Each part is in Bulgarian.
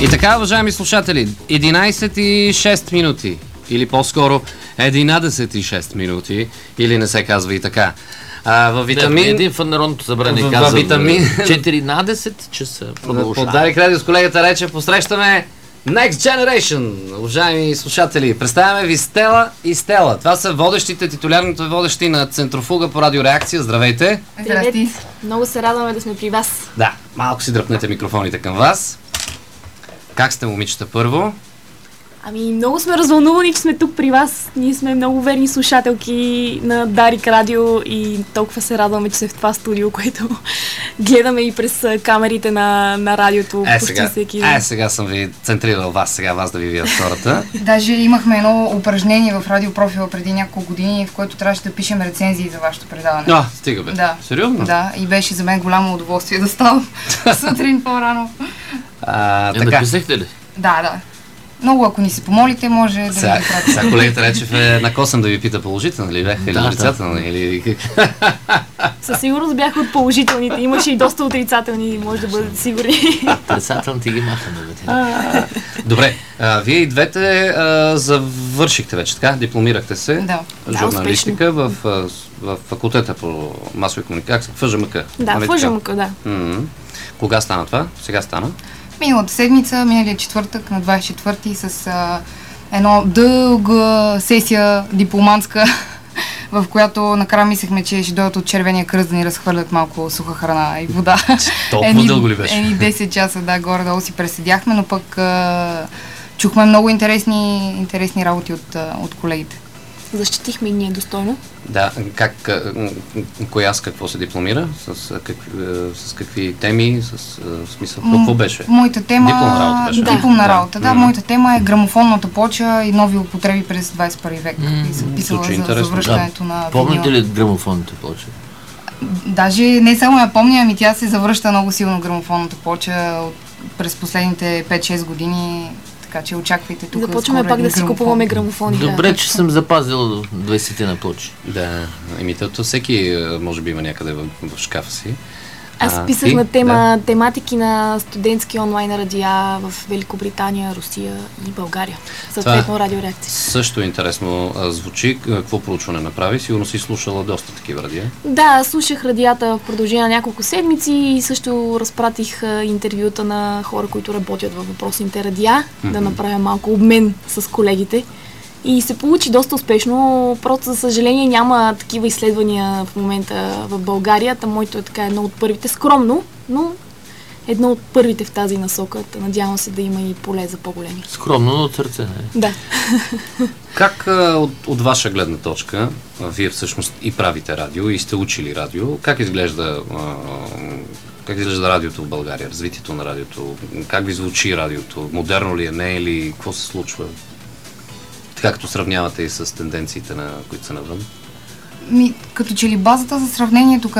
И така, уважаеми слушатели, 11 и 6 минути, или по-скоро 11 и 6 минути, или не се казва и така. Във Витамин... Един в Народното събрание казва Витамин... 14 часа. По Дарик Радио с колегата Речев посрещаме Next Generation, уважаеми слушатели. Представяме ви Стела и Стела. Това са водещите, титулярните водещи на Центрофуга по радиореакция. Здравейте! Здрасти! Много се радваме да сме при вас. Да, малко си дръпнете микрофоните към вас. Как сте, момичета, първо? Ами, много сме развълнувани, че сме тук при вас. Ние сме много верни слушателки на Дарик Радио и толкова се радваме, че сме в това студио, което гледаме и през камерите на радиото. Сега съм ви центрирал вас да ви видят хората. Даже имахме едно упражнение в радиопрофила преди няколко години, в което трябваше да пишем рецензии за вашето предаване. Стига бе. Да. Сериозно? Да, и беше за мен голямо удоволствие да ставам сутрин по-рано. Така. Написахте ли? Да. Много, ако ни се помолите, може да ви сега колегата Речев е накосан да ви пита положително ли бяха или отрицателно или... Със сигурност бяха от положителните. Имаше и доста отрицателни, може да бъдете сигурни. Отрицателните ги махаме. Добре, вие и двете завършихте вече, така? Дипломирахте се. Да. Журналистика в факултета по масови комуникации, ФЖМК. Да, ФЖМК, да. Кога стана това? Сега стана? Миналата седмица, миналия четвъртък, на 24-ти, с едно дълга сесия дипломантска, в която накрая мислехме, че ще дойдат от Червения кръст да ни разхвърлят малко суха храна и вода. Толкова дълго ли беше? 10 часа, да, горе-долу си преседяхме, но пък чухме много интересни работи от колегите. Защитихме и ние достойно. Да, коя с какво се дипломира? С какви теми? Смисъл, какво беше? Моята тема... Дипломна работа беше. Дипломна работа, да. Моята тема е грамофонната плоча и нови употреби през 21 век. И съм писала за завръщането на винила. Помните ли грамофонната плоча? Даже не само я помня, ами тя се завръща много силно грамофонната плоча през последните 5-6 години. Така че очаквайте тук. Започваме пак да си купуваме грамофони. Добре, че съм запазил 20 на плочи. Да, то всеки може би има някъде в шкафа си. Аз писах на тематики на студентски онлайн радиа в Великобритания, Русия и България. Съответно радиореакция. Също интересно звучи. Какво проучване направи? Сигурно си слушала доста такива радиа. Да, слушах радиата в продължение на няколко седмици и също разпратих интервюта на хора, които работят във въпросните радиа, да направя малко обмен с колегите. И се получи доста успешно, просто за съжаление няма такива изследвания в момента в България. Моето е така едно от първите, скромно, но едно от първите в тази насока. Надявам се да има и поле за по-големи. Скромно, но от сърце, не? Да. Как от ваша гледна точка, вие всъщност и правите радио, и сте учили радио, как изглежда радиото в България, развитието на радиото? Как ви звучи радиото? Модерно ли е, не е ли? Какво се случва? Както сравнявате и с тенденциите, които са навън? Като че ли базата за сравнение тук е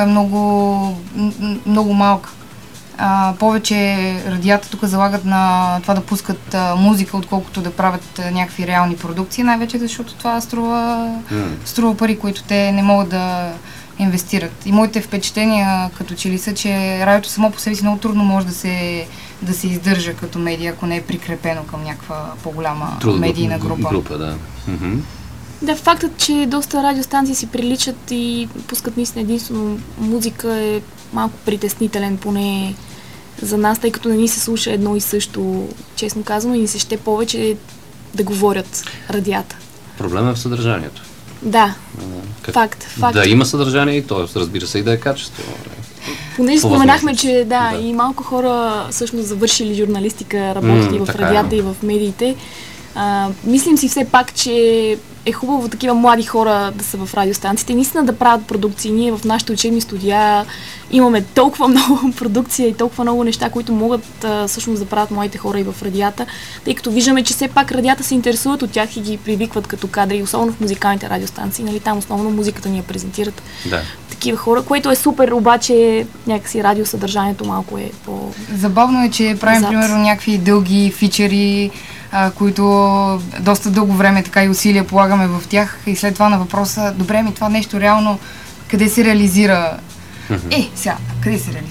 много малка. Повече радията тук залагат на това да пускат музика, отколкото да правят някакви реални продукции, най-вече защото това струва пари, които те не могат да инвестират. И моите впечатления като че ли са, че радиото само по себе си много трудно може да се издържа като медия, ако не е прикрепено към някаква по-голяма медийна група. Да. Да, фактът, че доста радиостанции си приличат и пускат наистина единствено музика е малко притеснителен, поне за нас, тъй като не ни се слуша едно и също, честно казано, и ни се ще повече да говорят радията. Проблемът е в съдържанието. Да, факт. Да има съдържание и то, разбира се, и да е качество. Понеже споменахме, че и малко хора всъщност завършили журналистика, работят и в радията, и в медиите. Мислим си все пак, че е хубаво такива млади хора да са в радиостанциите, наистина да правят продукции. Ние в нашите учебни студия имаме толкова много продукция и толкова много неща, които могат всъщност да правят младите хора и в радията, тъй като виждаме, че все пак радията се интересуват от тях и ги привикват като кадри, особено в музикалните радиостанции. Нали, там основно музиката ни я презентират такива хора, което е супер, обаче някакси радиосъдържанието малко е по... Забавно е, че правим примерно някакви дълги фичери, които доста дълго време така и усилия полагаме в тях и след това на въпроса, добре, това нещо реално къде се реализира? Сега, къде се реализира?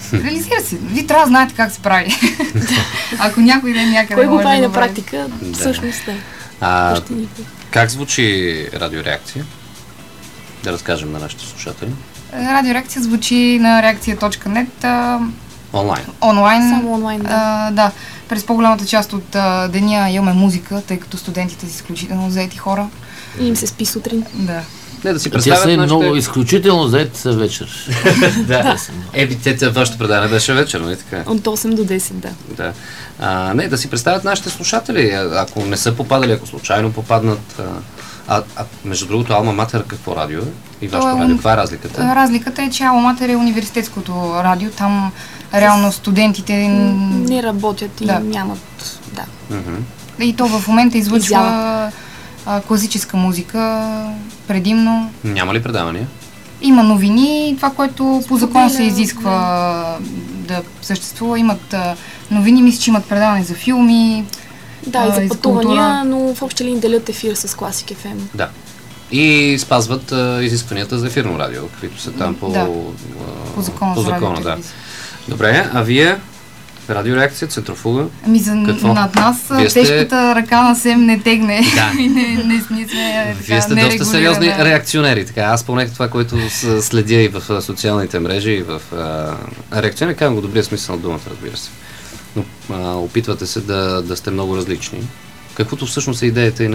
Реализира се. Вие трябва да знаете как се прави. Ако някой ден някъде Кой го може прави да на практика, всъщност да. Как звучи радиореакция? Да разкажем на нашите слушатели. Радиореакция звучи на reakция.net онлайн. Само онлайн, да. Да. През по-голямата част от деня имаме музика, тъй като студентите са изключително заети хора. И им се спи сутрин. Да. Не, да си Те представят са нашите... много изключително заети са вечер. Да. Вашето предаване беше вечер, нали така? От 8 до 10, да. Да. Не, да си представят нашите слушатели, ако не са попадали, ако случайно попаднат. Между другото, Алма Матер какво радио е? И вашето радио, каква е разликата? Разликата е, че Алма Матер е университетското радио, там реално студентите не работят и нямат, да. И то в момента излъчва класическа музика, предимно. Няма ли предавания? Има новини, това, което по закон се изисква да съществува. Имат новини, мисля, че имат предаване за филми. Да, и за пътувания, но в общи линии делят ефир с Classic FM. Да. И спазват изискванията за ефирно радио, каквито са там по закона. Да. Добре, а вие? Радиореакция, Центрофуга. Над нас тежката ръка на СЕМ не тегне. Да. не сме Вие сте доста сериозни реакционери. Така. Аз поне това, което следя и в социалните мрежи, и в реакционери, казвам го добрия смисъл на думата, разбира се. Но опитвате се да сте много различни. Каквото всъщност е идеята и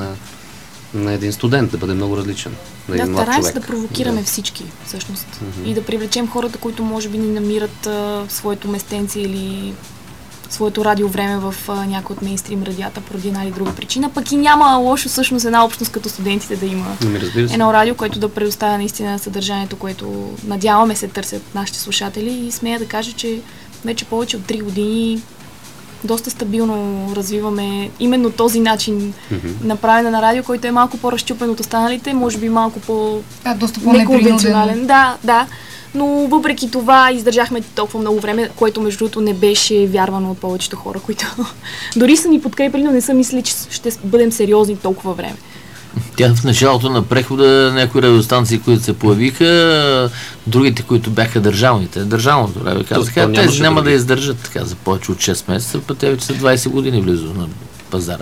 на един студент, да бъде много различен. Стараем се да провокираме всички, всъщност. И да привлечем хората, които може би не намират своето местенце или своето радиовреме в някои от мейнстрим радията поради една или друга причина. Пък и няма лошо всъщност една общност като студентите да има едно радио, което да предоставя наистина съдържанието, което надяваме се търсят нашите слушатели, и смея да кажа, че вече повече от 3 години доста стабилно развиваме именно този начин направене на радио, който е малко по-разчупен от останалите, може би малко неконвенционален. Да. Но въпреки това издържахме толкова много време, което между другото не беше вярвано от повечето хора, които дори са ни подкрепили, но не са мислили, че ще бъдем сериозни толкова време. Тя в началото на прехода някои радиостанции, които се появиха, другите, които бяха държавното радио, казаха, тези няма да издържат така за повече от 6 месеца, пък те вече са 20 години близо на пазара.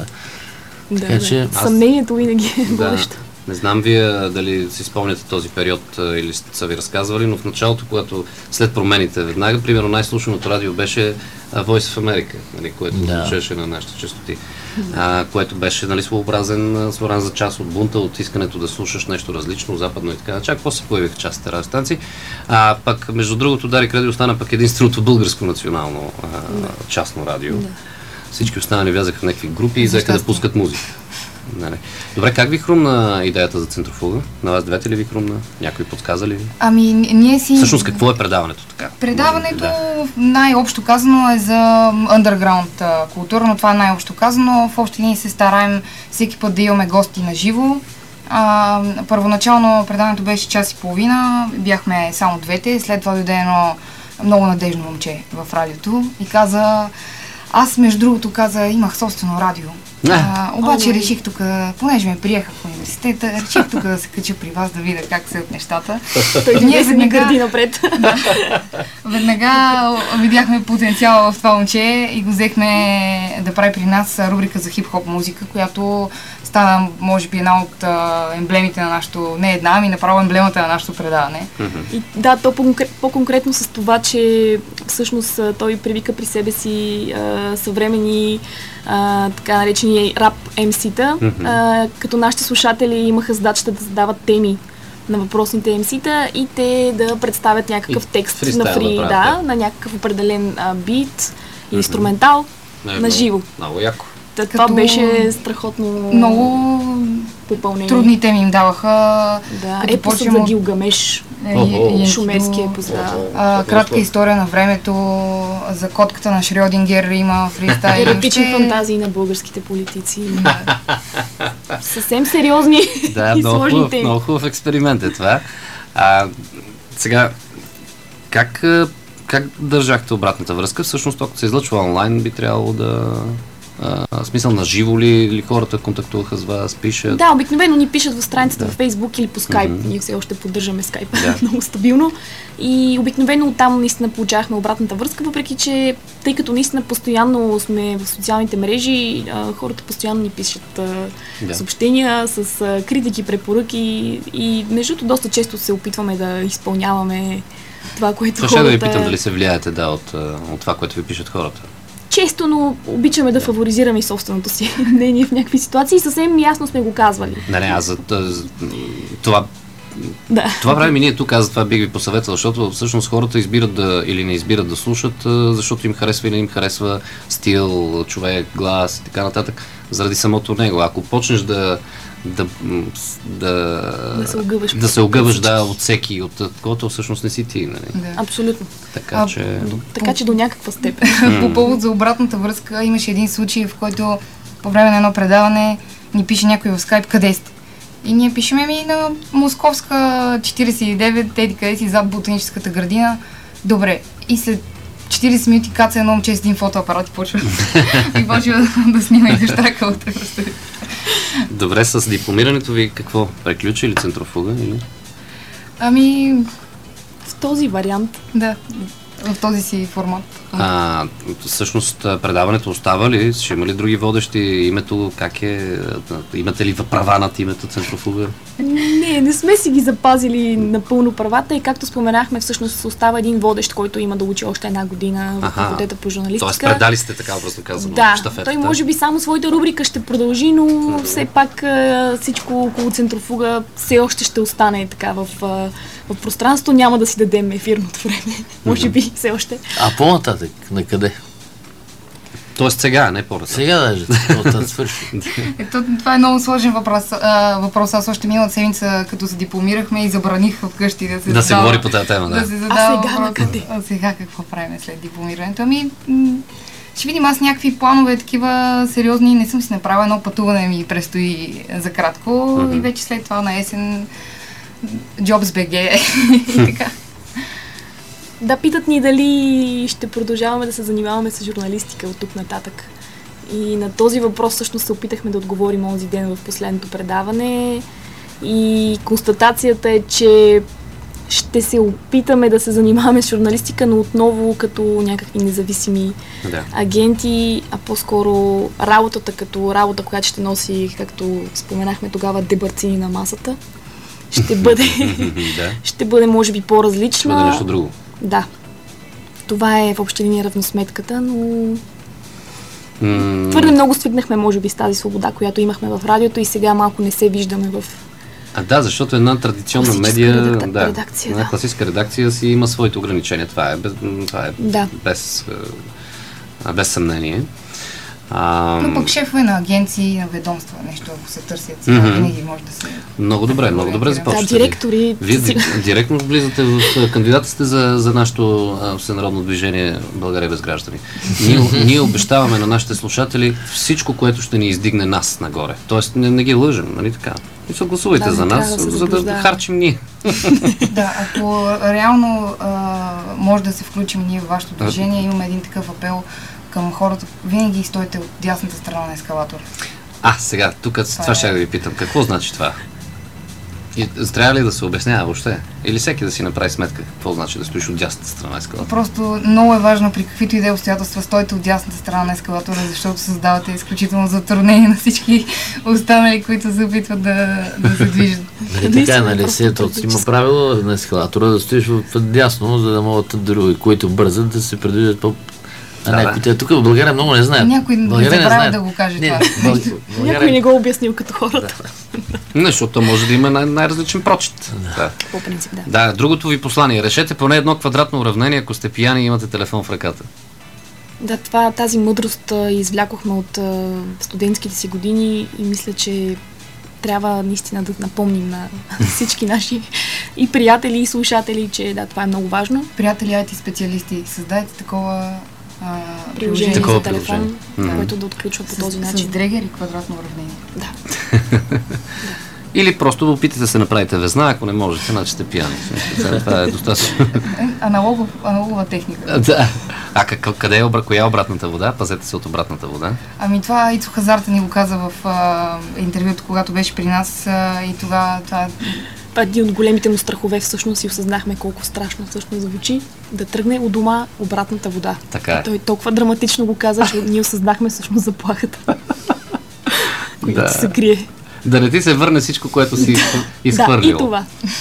Че... Съмнението винаги е водещо. Не знам вие дали си спомняте този период или са ви разказвали, но в началото, когато след промените веднага, примерно най-слушаното радио беше Voice of America, нали, което звучеше на нашите честоти, което беше своеобразен за част от бунта, от искането да слушаш нещо различно, западно и така. Чак после се появиха частите радиостанции. Пък, между другото, Дарик Радио стана пък единственото българско национално частно радио. Всички останали влязаха в някакви групи и взеха да пускат музика. Добре, как ви хрумна идеята за Центрофуга? На вас двете ли ви хрумна? Някой подсказа ли ви? Ние си... Всъщност, какво е предаването така? Предаването най-общо казано е за underground култура, но това е най-общо казано. В общи линии се стараем всеки път да имаме гости на живо. Първоначално предаването беше час и половина, бяхме само двете, след това дойде едно много надежно момче в радиото и каза... Аз, между другото, имах собствено радио. Обаче реших тук, понеже ме приеха в университета, реших тук да се кача при вас да видя как се от нещата. Той ние се гърди напред. Веднага видяхме потенциала в това момче и го взехме да прави при нас рубрика за хип-хоп музика, която стана, може би, една от емблемите на нашото, не една, ами направо емблемата на нашето предаване. И да, то по-конкретно с това, че всъщност той привика при себе си съвремени така наречени рап MC-та, като нашите слушатели имаха задачата да задават теми на въпросните MC-та и те да представят някакъв текст на фри, на някакъв определен бит, инструментал, на живо. Много яко. Това беше страхотно много попълнение. Трудни теми им даваха. Да, епосът за Гилгамеш, шумерския епос. Кратка история на времето, за котката на Шрьодингер има фристайл. Еротични фантазии на българските политици. Съвсем сериозни и сложни теми. Много хубав експеримент е това. Сега, как държахте обратната връзка? Всъщност, ако се излъчва онлайн, би трябвало В смисъл на живо ли хората контактуваха с вас, пишат? Да, обикновено ни пишат в страницата в Facebook или по Skype. Ние все още поддържаме Skype много стабилно. И обикновено оттам наистина получавахме обратната връзка, въпреки че, тъй като наистина постоянно сме в социалните мрежи, хората постоянно ни пишат съобщения с критики, препоръки и между другото доста често се опитваме да изпълняваме това, което хората... да ви питам дали се влияете от това, което ви пишат хората. Често, но обичаме да фаворизираме и собственото си мнение в някакви ситуации. Съвсем ясно сме го казвали. Това правим и ние тук, аз за това бих ви посъветвал, защото всъщност хората избират или не избират да слушат, защото им харесва или не им харесва стил, човек, глас и така нататък, заради самото него. Ако почнеш да се огъваш от всеки, от когото всъщност не си ти. Нали? Да. Абсолютно. Така че до някаква степен. По повод за обратната връзка имаше един случай, в който по време на едно предаване ни пише някой в Skype къде сте. И ние пишеме на Московска 49, еди къде си, зад ботаническата градина. Добре. И след 40 минути каца едно момче с един фотоапарат и почва да снима и да щрака вътре. Добре, с дипломирането ви какво? Приключи или центрофуга? Или? В този вариант. Да, в този си формат. Всъщност предаването остава ли? Ще има ли други водещи? Името как е? Имате ли права над името центрофуга? Не сме си ги запазили напълно правата и както споменахме, всъщност остава един водещ, който има да учи още една година в факултета по журналистика. Тоест предали сте така образно казано щафетата. Той може би само своята рубрика ще продължи, но все пак всичко около центрофуга все още ще остане така в пространство, няма да си дадем ефирното време. Може би все още. А по-нататък, на къде? Тоест сега, не по-нататък. Сега даже, това свърши. Това е много сложен въпрос. Аз още миналата седмица, като се дипломирахме и забраних вкъщи да се говори по тази тема. Да се задава въпрос. Сега какво правим след дипломирането? Ще видим, аз някакви планове такива сериозни не съм си направила. Едно пътуване ми предстои за кратко и вече след това на есен Jobs.bg и така. Да, питат ни дали ще продължаваме да се занимаваме с журналистика от тук нататък. И на този въпрос всъщност се опитахме да отговорим онзи ден в последното предаване. И констатацията е, че ще се опитаме да се занимаваме с журналистика, но отново като някакви независими агенти, а по-скоро работата като работа, която ще носи, както споменахме тогава, дебарцини на масата, ще бъде може би по-различна. Ще бъде нещо друго. Да. Това е в обща линия равносметката, но твърде много свикнахме, може би, с тази свобода, която имахме в радиото и сега малко не се виждаме в защото една традиционна медия, редакция, една класическа редакция си има своите ограничения. Това е без съмнение. Но пък шефове на агенции, на ведомства, нещо, ако се търсят сега, винаги може да се... Много добре започвате. Директори... Вие директно влизате в кандидатите за нашето всенародно движение България без граждани. Ние обещаваме на нашите слушатели всичко, което ще ни издигне нас нагоре. Тоест не ги лъжем, нали така? И се гласувайте за нас, за да харчим ние. Да, ако реално може да се включим ние в вашето движение, имаме един такъв апел към хората, винаги стойте от дясната страна на ескалатора. Сега, тук това ще да ви питам. Какво значи това? И трябва ли да се обяснява въобще? Или всеки да си направи сметка какво значи да стоиш от дясната страна на ескалатора? Просто много е важно при каквито и да е обстоятелства стойте от дясната страна на ескалатора, защото създавате изключително затруднение на всички останали, които се опитват да се движат. Така, нали си има правило на ескалатора да стоиш в дясно, за да могат други, които бързат да се придвижат по... Тук в България много не знаят. Някой забравя да го каже това. Някой не го обяснил като хората. Защото може да има най-различен прочит. По принцип, да. Другото ви послание. Решете поне едно квадратно уравнение, ако сте пияни и имате телефон в ръката. Да, тази мъдрост извлякохме от студентските си години и мисля, че трябва наистина да напомним на всички наши и приятели, и слушатели, че това е много важно. Приятели, IT специалисти, създайте такова приложение за телефон, което да отключва по този начин. С дрегер и квадратно уравнение. Да. Или просто да опитате да се направите везна, ако не можете, значи сте пияни. Това е достатъчно. Аналогова техника. Да. А къде е коя е обратната вода? Пазете се от обратната вода. Ами това Ицо Хазарта ни го каза в интервюто, когато беше при нас и това един от големите му страхове всъщност и осъзнахме колко страшно всъщност звучи да тръгне от дома обратната вода. Така е. Той толкова драматично го каза, че ние осъзнахме всъщност заплахата, която се крие. Да не ти се върне всичко, което си изхвърлил. Да, и това.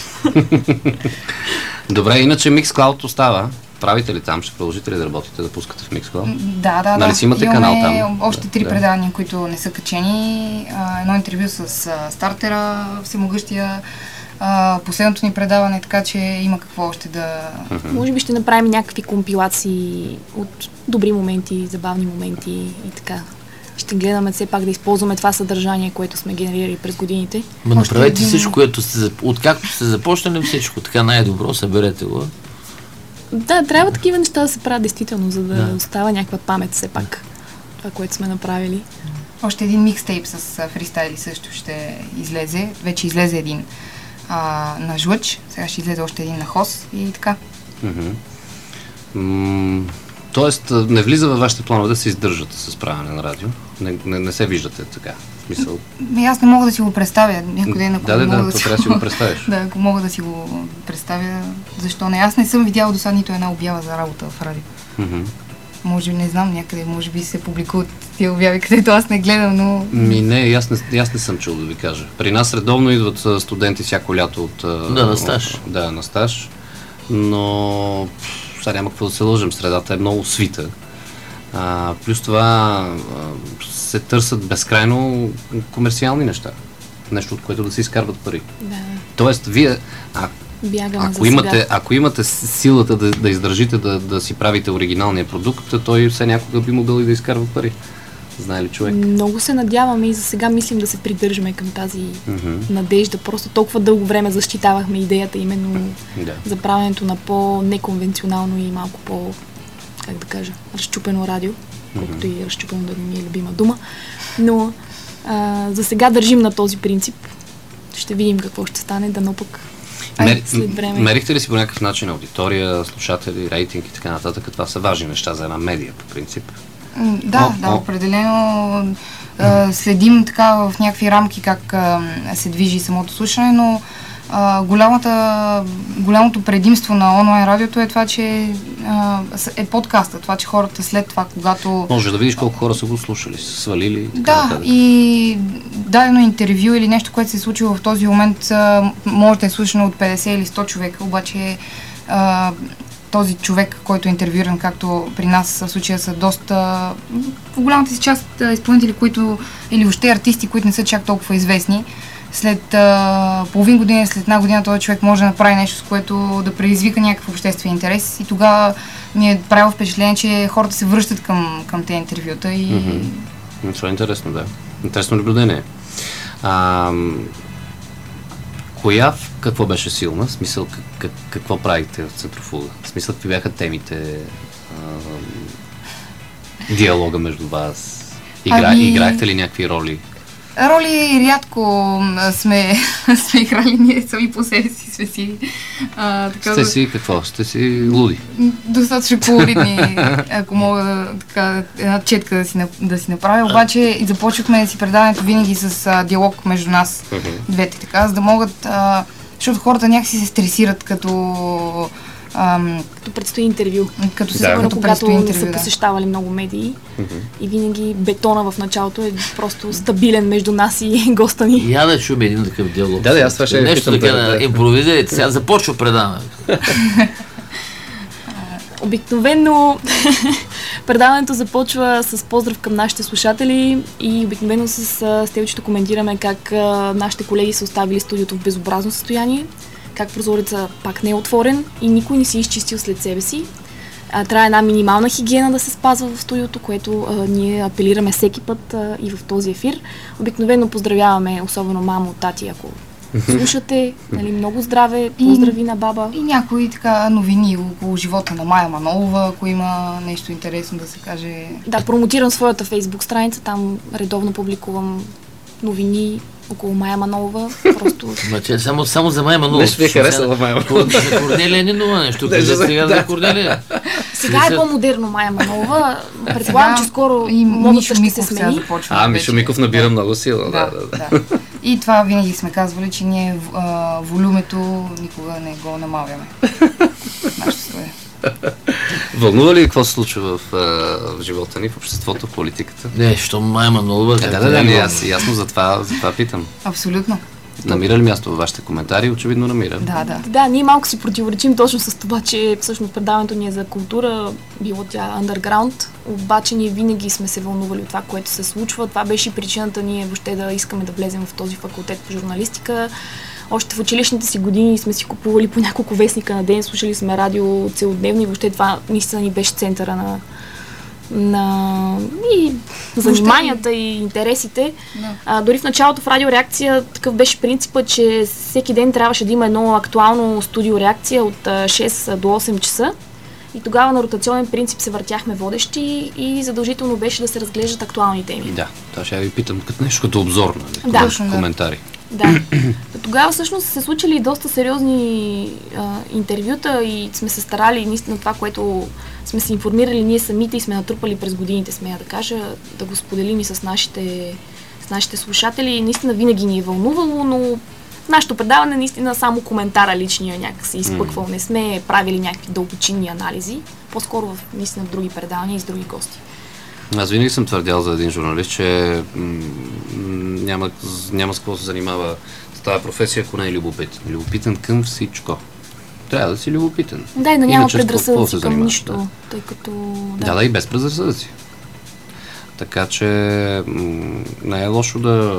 Добре, иначе Mixcloud остава. Правите ли там? Ще продължите ли да работите, да пускате в Mixcloud? Да. Нали си имате канал там? Още 3 предавания, които не са качени. Едно интервю с стартера, всемогъщия, последното ни предаване, така че има какво още да... Може би ще направим някакви компилации от добри моменти, забавни моменти и така. Ще гледаме все пак да използваме това съдържание, което сме генерирали през годините. Направете всичко, което откакто сте започнали всичко, така най-добро, съберете го. Да, трябва такива неща да се правят действително, за да остава някаква памет все пак. Това, което сме направили. Още един микстейп с фристайли също ще излезе. Вече излезе един на Жлъч, сега ще излезе още един на Хос и така. Тоест, не влиза във вашите планове да се издържате с правене на радио? Не се виждате така? Смисъл? Аз не мога да си го представя. Някой ден, ако трябва да си го представиш. Да, ако мога да си го представя, защо не? Аз не съм видяла до сега нито една обява за работа в радио. Може би, не знам, някъде, може би се публикуват тия обяви, където аз не гледам, но... Не, аз не съм чул да ви кажа. При нас редовно идват студенти всяко лято от... на стаж. Да, на стаж. Но сега няма какво да се лъжим, средата е много свита. Плюс това се търсят безкрайно комерциални неща. Нещо, от което да се изкарват пари. Да. Тоест, вие... Ако имате силата да издържите, да си правите оригиналния продукт, той все някога би могъл и да изкарва пари. Знае ли човек? Много се надяваме и за сега мислим да се придържаме към тази надежда. Просто толкова дълго време защитавахме идеята именно за правенето на по-неконвенционално и малко по, как да кажа, разчупено радио, колкото и разчупено да не ми е любима дума. Но за сега държим на този принцип. Ще видим какво ще стане, дано пък след време. Мерихте ли си по някакъв начин аудитория, слушатели, рейтинг и така нататък? Това са важни неща за една медия, по принцип. Да, определено следим така в някакви рамки как се движи самото слушане, но голямото предимство на онлайн радиото е това, че е подкаста, това, че хората след това, когато... Може да видиш колко хора са го слушали, са свалили. И дадено интервю или нещо, което се е случило в този момент, може да е слушано от 50 или 100 човека, обаче този човек, който е интервюиран, както при нас в случая са доста, в голямата си част изпълнители, които, или въобще артисти, които не са чак толкова известни. След половин година, след една година този човек може да направи нещо, с което да предизвика някакъв обществен интерес и тогава ми е правило впечатление, че хората се връщат към тези интервюта и... Това е интересно, да. Интересно наблюдение. Коя какво беше силна? В смисъл, какво правите в Центрофуга? В смисъл, какви бяха темите? Диалога между вас? Играхте ли някакви роли? Роли рядко сме играли, ние сами по себе си сме си... Сте си какво? Сте си луди? Достатъчно колоритни, ако мога така една четка да си направя, обаче започвахме да си предаването винаги с диалог между нас двете, така, за да могат, защото хората някакси се стресират като предстои интервю. Когато са посещавали много медии и винаги бетона в началото е просто стабилен между нас и госта ни. Я да чуем един такъв диалог. Да, аз това ще нещо така да импровизирайте. Сега започва предаването. Обикновено предаването започва с поздрав към нашите слушатели и обикновено с Стелчето коментираме как нашите колеги са оставили студиото в безобразно състояние, как прозореца пак не е отворен и никой не си изчистил след себе си. Трябва една минимална хигиена да се спазва в студиото, което ние апелираме всеки път и в този ефир. Обикновено поздравяваме, особено мамо, тати, ако слушате, нали, много здраве, поздрави на баба. И някои така новини около живота на Мая Манолова, ако има нещо интересно да се каже. Да, промотирам своята фейсбук страница, там редовно публикувам новини около Мая Манолова. Просто... Само за Мая Манолова. Нещо ви е харесала Мая Манолова. За Корнелия Нинова нещо. Сега за Корнелия. Сега е по-модерно Мая Манолова. Предполагам, че скоро модата ще се смени. Мишо Миков набира много сила. Да. И това винаги сме казвали, че ние волюмето никога не го намаляваме. Нашето е. Вълнува ли какво се случва в живота ни, в обществото, в политиката? Не, що Мая Манолова? Аз ясно за това питам. Абсолютно. Намира ли място във вашите коментари? Очевидно намира. Да, ние малко си противоречим точно с това, че всъщност предаването ни е за култура, било тя underground, обаче ние винаги сме се вълнували от това, което се случва. Това беше причината ние въобще да искаме да влезем в този факултет по журналистика. Още в училищните си години сме си купували по няколко вестника на ден, слушали сме радио целодневно и въобще това наистина ни беше центъра на и заниманията и интересите. Дори в началото в радиореакция такъв беше принципът, че всеки ден трябваше да има едно актуално студиореакция от 6 до 8 часа. И тогава на ротационен принцип се въртяхме водещи и задължително беше да се разглеждат актуални теми. Да, това ще я ви питам нещо като обзор, нали? Коментари. Да. Тогава всъщност се случили доста сериозни интервюта и сме се старали наистина това, което сме се информирали ние самите и сме натрупали през годините, смея да кажа, да го споделим и с нашите слушатели. Наистина винаги ни е вълнувало, но нашето предаване наистина само коментара личния някак се изпъквал. Не сме правили някакви дълбочинни анализи, по-скоро в наистина в други предавания и с други гости. Аз винаги съм твърдял за един журналист, че няма с какво се занимава с тази професия, ако не е любопитен. Любопитен към всичко. Трябва да си любопитен. Да, и да няма предразсъдъци към нищо, тъй като... Да, и без предразсъдъци. Така че не е лошо да...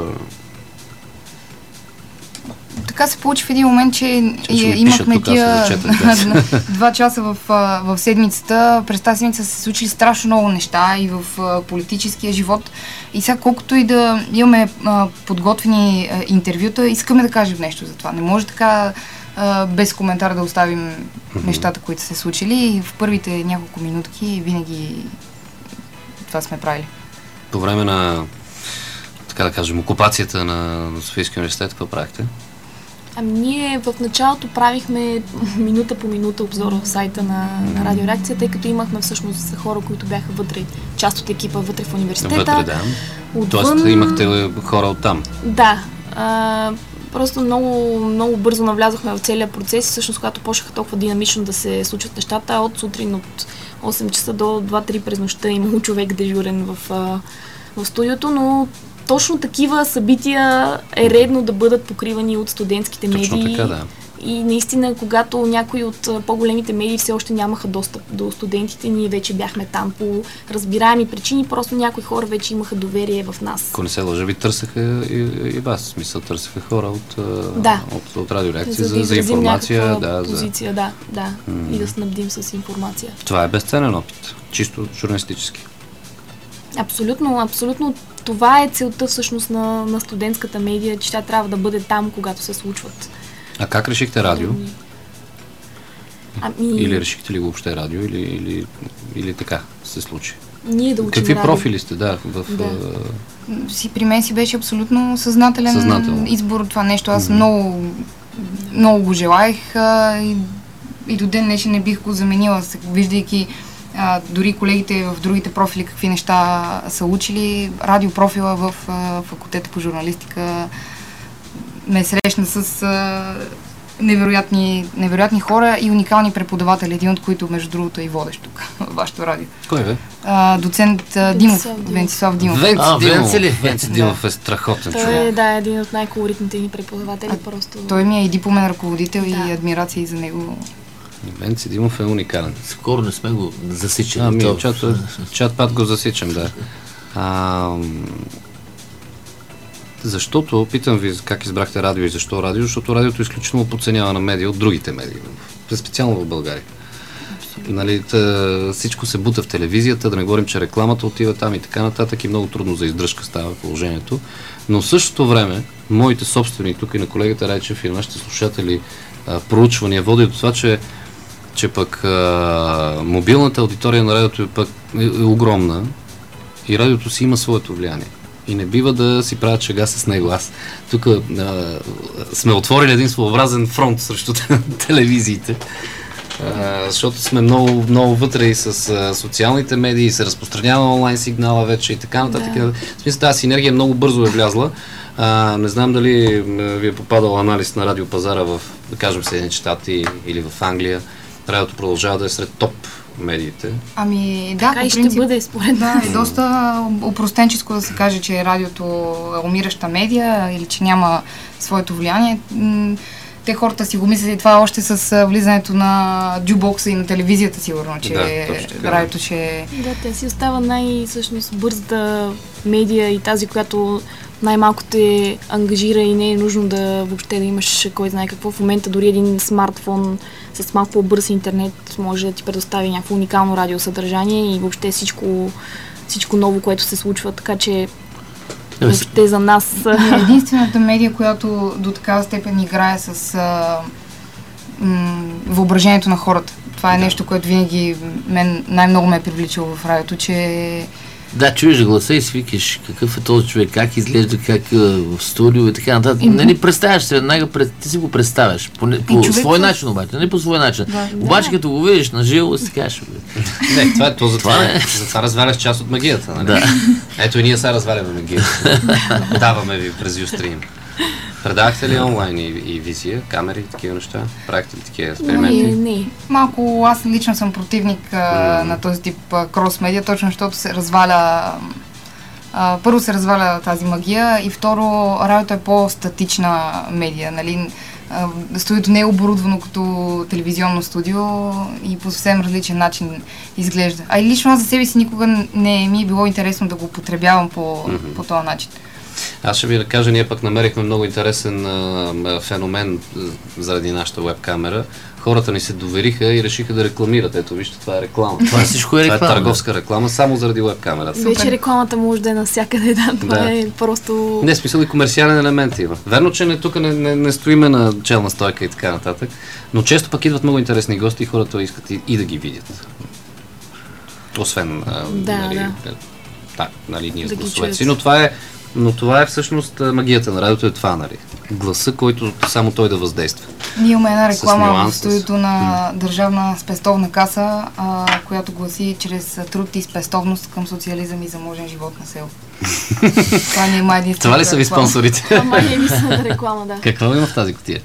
Така се получи в един момент, че имахме тия 2 часа в седмицата. През тази седмица се случили страшно много неща и в политическия живот. И сега колкото и да имаме подготвени интервюта, искаме да кажем нещо за това. Не може така без коментар да оставим нещата, които са се случили. И в първите няколко минутки винаги това сме правили. По време на, така да кажем, окупацията на Софийския университет, какво правихте? Ние в началото правихме минута по минута обзора в сайта на радиореакция, тъй като имахме всъщност хора, които бяха вътре, част от екипа вътре в университета. Вътре, да. Тоест имахте хора оттам. Да. Просто много, много бързо навлязохме в целия процес. Всъщност, когато почнаха толкова динамично да се случват нещата, от сутрин от 8 часа до 2-3 през нощта имало човек дежурен в студиото, но точно такива събития е редно да бъдат покривани от студентските медии. Точно така, да. И наистина, когато някои от по-големите медии все още нямаха достъп до студентите, ние вече бяхме там по разбираеми причини, просто някои хора вече имаха доверие в нас. Ако не се лъжа, ви търсеха и вас, в смисъл търсеха хора от радиореакция за информация. Позиция, да. И да снабдим с информация. Това е безценен опит, чисто журналистически. Абсолютно. Това е целта всъщност на студентската медия, че тя трябва да бъде там, когато се случват. А как решихте радио? Или решихте ли въобще радио, или така се случи? Ние да учим Какви радио. Профили сте, При мен си беше абсолютно съзнателен избор от това нещо. Аз много, много го желаех и до ден днешен не бих го заменила, виждайки дори колегите в другите профили какви неща са учили. Радиопрофила в факултета по журналистика ме срещна с невероятни хора и уникални преподаватели, един от които, между другото, е и водещ тук, в вашето радио. Кой бе? Доцент Димов, Венцислав Димов. Венци Димов е страхотен човек. Той е един от най-колоритните ни преподаватели. Той ми е и дипломен ръководител и адмирации за него. Венци Димов е уникален. Скоро не сме го засичали. Чат-пат го засичам, да. Защото, питам ви как избрахте радио и защо радио, защото радиото е изключително подценявана медия от другите медии, специално в България. Нали, всичко се бута в телевизията, да не говорим, че рекламата отива там и така нататък и много трудно за издръжка става положението. Но в същото време, моите собствени, тук и на колегата Райчев и на нашите слушатели, проучвания водят до това, че пък мобилната аудитория на радиото е огромна и радиото си има своето влияние. и не бива да си правят шега с него. Аз тук сме отворили един своеобразен фронт срещу телевизиите, защото сме много, много вътре и с социалните медии, се разпространява онлайн сигнала вече и така нататък. Да. В смисъл, тази синергия много бързо е влязла. Не знам дали ви е попадал анализ на радиопазара в, да кажем, Съединените щати или в Англия. Радиото продължава да е сред топ медиите. Ами да, така и ще бъде според да, е доста опростенческо да се каже, че радиото е умираща медия или че няма своето влияние. Те хората си го мислят и това още с влизането на джубокса и на телевизията, сигурно, че радиото ще е... Да, тя си остава най-всъщност бързата медия и тази, която най-малко те ангажира и не е нужно да въобще да имаш кой знае какво. В момента дори един смартфон с малко по-бърз интернет може да ти предостави някакво уникално радиосъдържание и въобще всичко ново, което се случва, така че въобще за нас... Единствената медия, която до такава степен играе с въображението на хората. Това е нещо, което винаги мен най-много ме е привличало в радиото, че... Да, чуеш гласа и свикаш какъв е този човек, как изглежда, как в студио и така нататък. Нали, представяш се, веднага ти си го представяш. По свой начин обаче, не по свой начин. Да, обаче като го видиш на живо, си кажеш. Не, това е то, затова разваляш част от магията. Нали? Да. Ето и ние сега разваляме магията. Даваме ви през Юстрим. Предавахте ли онлайн и визия, камери, такива неща? Правихте ли такива експерименти? Не. Малко, аз лично съм противник на този тип крос-медиа, точно защото се разваля... първо се разваля тази магия и второ, радиото е по-статична медия, нали? Студиото не е оборудвано като телевизионно студио и по съвсем различен начин изглежда. А и лично аз за себе си никога не ми е било интересно да го потребявам по този начин. Аз ще ви кажа, ние пък намерихме много интересен феномен заради нашата веб-камера. Хората ни се довериха и решиха да рекламират. Ето, вижте, това е реклама. Това всичко е реклама. Това е търговска реклама, само заради веб-камерата. Вече рекламата може да е навсякъде, това е просто... Не, смисъл и комерциален елемент има. Верно, че тук не стоиме на челна стойка и така нататък, но често пък идват много интересни гости и хората искат и да ги видят. Освен, нали, ние с гласовете си, но това е всъщност магията на радиото, е това, нали? Гласа, който само той да въздейства. Ние имаме една реклама в студиото на Държавна спестовна каса, която гласи: чрез труд и спестовност към социализъм и заможен живот на село. Това не е единствено. Това ли са ви спонсорите? Това е единствената реклама, да. Какво има в тази кутия?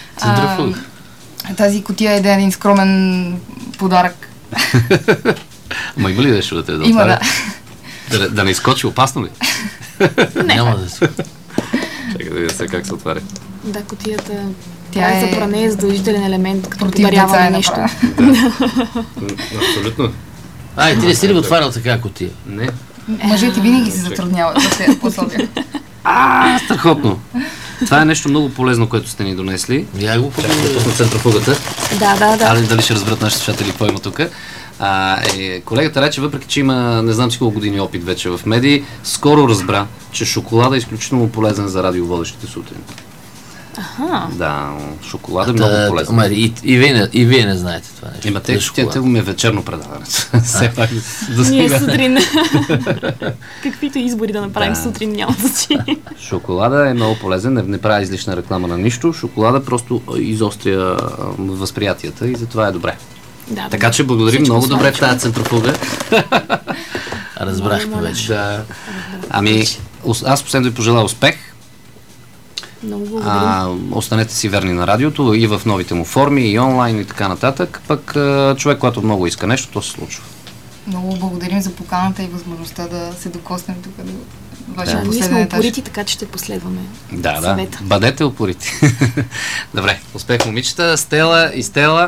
Тази кутия е един скромен подарък. Ма има ли нещо да те да отваря? Има, да не изкочи, опасно ли? Не. Няма да се. Чакай да видя се как се отваря. Да, кутията тя е за пране, задължителен елемент, като подаряване нещо. Абсолютно. И ти не си ли отварял така кутия? Не. Мъжете винаги се затрудняват да се пособят. Страхотно. Това е нещо много полезно, което сте ни донесли. Я го пусна центрофугата. Да. Дали ще разберат нашите слушатели какво има тук. Колегата рече, въпреки че има не знам си колко години опит вече в медии, скоро разбра, че шоколада е изключително полезен за радиоводещите сутрин. Да, шоколад е много полезен. И вие не знаете това нещо. Те го ми е вечерно предаването. Ние сутрин. Каквито избори да направим сутрин, няма значение. Шоколада е много полезен, не прави излишна реклама на нищо. Шоколада просто изостря възприятията и затова е добре. Да, така че благодарим много добре в тази центрофуга. Разбрахме вече. Да. Аз последно ви пожелая успех. Много благодарим. Останете си верни на радиото и в новите му форми, и онлайн, и така нататък. Пък човек, който много иска нещо, то се случва. Много благодарим за поканата и възможността да се докоснем тук до вашия последен етаж. Ние сме упорити, така че ще последваме съвета. Бъдете упорити. Добре, успех, момичета. Стела.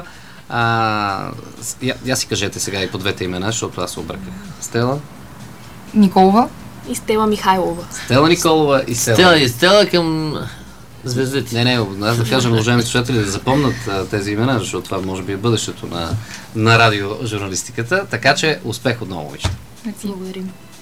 Я си кажете сега и по двете имена, защото аз се обърках. Стела Николова и Стела Михайлова. Стела Николова и Стела към звездите. Не, аз да кажа, уважаеми слушатели, да запомнат тези имена, защото това може би е бъдещето на радиожурналистиката. Така че успех отново, момичета. Благодарим.